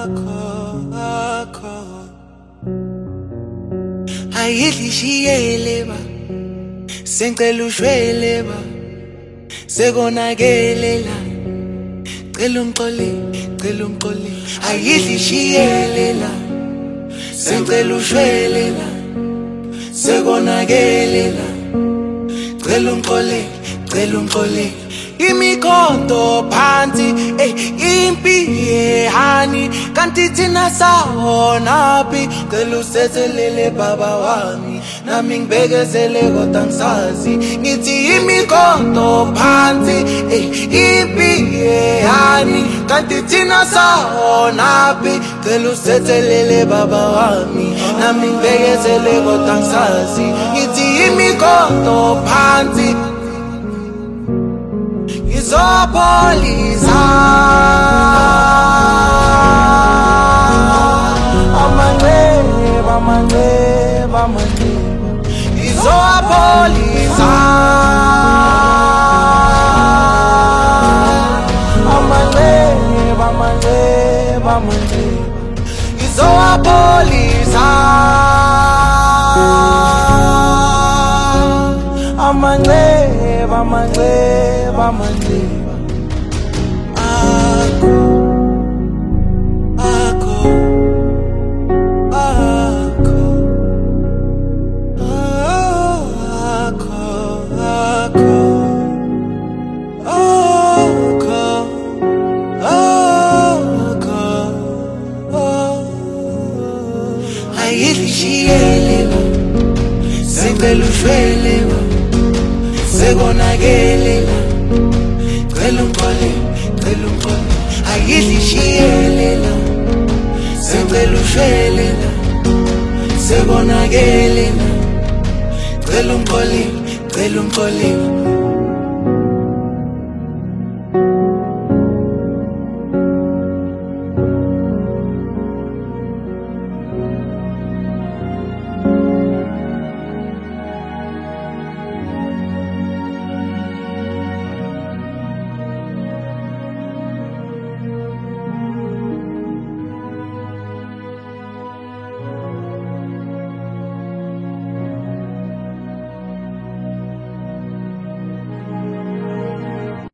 akho ayidlishiyele ba sengicela ushwele ba sekonakele la cela ungixole ayidlishiyele la sengicela ushwele la sekonakele la cela ungixole imikhonto phansi impi yehani kanti thina sawonaphi cela usethelele baba wami nami ngibekezele kodwa ngisazi ngithi imikhonto phansi impi yehani kanti thina sawonaphi cela usethelele baba wami nami ngibekezele kodwa ngisazi ngithi imikhonto phansi Izopholisa amanxeba Izopholisa amanxeba Izopholisa amanxeba ayidlishiyele sengicela ushwele sekonakele la cela ungixole ayidlishiyele la sengicela ushwele la sekonakele la cela ungixole